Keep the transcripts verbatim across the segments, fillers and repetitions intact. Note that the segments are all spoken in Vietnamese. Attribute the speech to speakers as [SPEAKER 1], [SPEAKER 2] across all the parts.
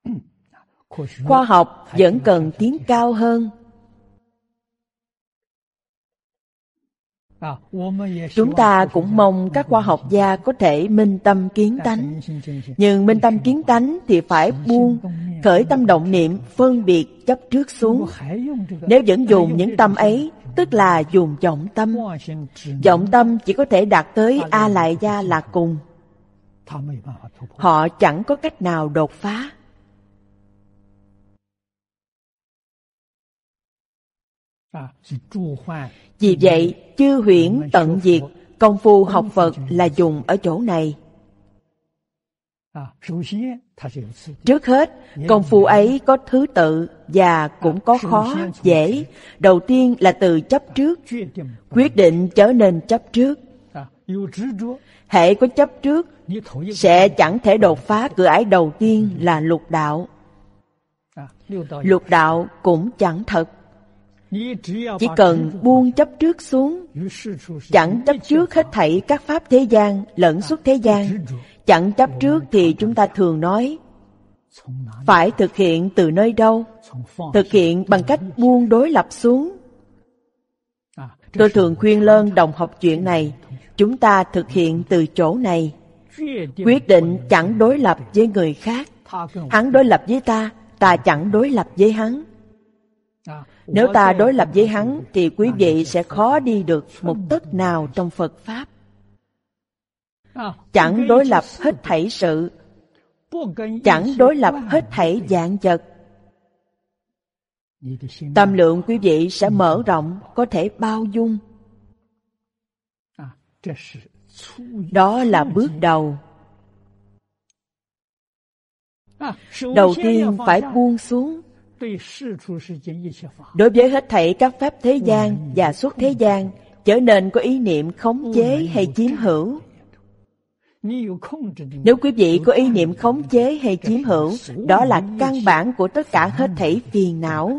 [SPEAKER 1] Khoa học vẫn cần tiến cao hơn. Chúng ta cũng mong các khoa học gia có thể minh tâm kiến tánh. Nhưng minh tâm kiến tánh thì phải buông, khởi tâm động niệm, phân biệt chấp trước xuống. Nếu vẫn dùng những tâm ấy, tức là dùng vọng tâm. Vọng tâm chỉ có thể đạt tới A Lại Gia là cùng. Họ chẳng có cách nào đột phá. Vì vậy, chư huyễn tận diệt, công phu học Phật là dùng ở chỗ này. Trước hết, công phu ấy có thứ tự và cũng có khó, dễ. Đầu tiên là từ chấp trước, quyết định trở nên chấp trước. Hễ có chấp trước, sẽ chẳng thể đột phá cửa ải đầu tiên là lục đạo. Lục đạo cũng chẳng thật. Chỉ cần buông chấp trước xuống, chẳng chấp trước hết thảy các pháp thế gian lẫn xuất thế gian. Chẳng chấp trước thì chúng ta thường nói, phải thực hiện từ nơi đâu? Thực hiện bằng cách buông đối lập xuống. Tôi thường khuyên Lơn đồng học chuyện này. Chúng ta thực hiện từ chỗ này. Quyết định chẳng đối lập với người khác. Hắn đối lập với ta, ta chẳng đối lập với hắn. Nếu ta đối lập với hắn thì quý vị sẽ khó đi được một tấc nào trong Phật Pháp. Chẳng đối lập hết thảy sự, chẳng đối lập hết thảy vạn vật. Tâm lượng quý vị sẽ mở rộng, có thể bao dung. Đó là bước đầu. Đầu tiên phải buông xuống. Đối với hết thảy các pháp thế gian và xuất thế gian, trở nên có ý niệm khống chế hay chiếm hữu. Nếu quý vị có ý niệm khống chế hay chiếm hữu, đó là căn bản của tất cả hết thảy phiền não.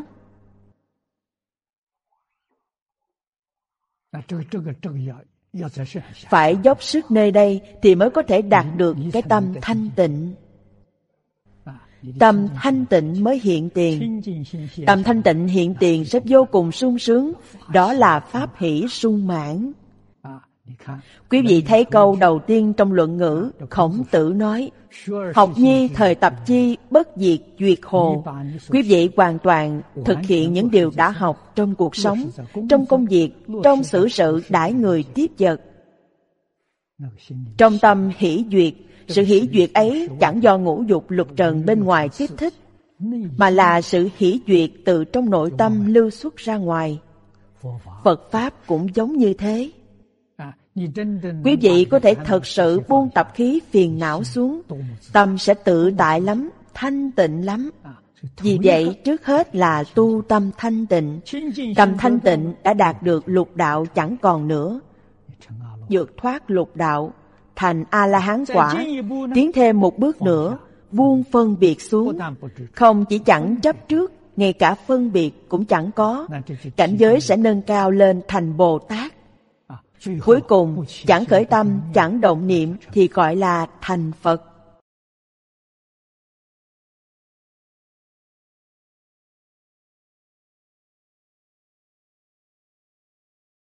[SPEAKER 1] Phải dốc sức nơi đây thì mới có thể đạt được cái tâm thanh tịnh. Tâm thanh tịnh mới hiện tiền. Tâm thanh tịnh hiện tiền sẽ vô cùng sung sướng. Đó là pháp hỷ sung mãn. Quý vị thấy câu đầu tiên trong luận ngữ, Khổng Tử nói, học nhi thời tập chi, bất diệt duyệt hồ. Quý vị hoàn toàn thực hiện những điều đã học trong cuộc sống, trong công việc, trong xử sự đãi người tiếp vật. Trong tâm hỷ duyệt, sự hỷ duyệt ấy chẳng do ngũ dục lục trần bên ngoài kích thích, mà là sự hỷ duyệt từ trong nội tâm lưu xuất ra ngoài. Phật Pháp cũng giống như thế. Quý vị có thể thật sự buông tập khí phiền não xuống, tâm sẽ tự tại lắm, thanh tịnh lắm. Vì vậy, trước hết là tu tâm thanh tịnh. Tâm thanh tịnh đã đạt được lục đạo chẳng còn nữa. Vượt thoát lục đạo, thành A-la-hán quả, tiến thêm một bước nữa, buông phân biệt xuống. Không chỉ chẳng chấp trước, ngay cả phân biệt cũng chẳng có. Cảnh giới sẽ nâng cao lên thành Bồ Tát. Cuối cùng, chẳng khởi tâm, chẳng động niệm thì gọi là thành Phật.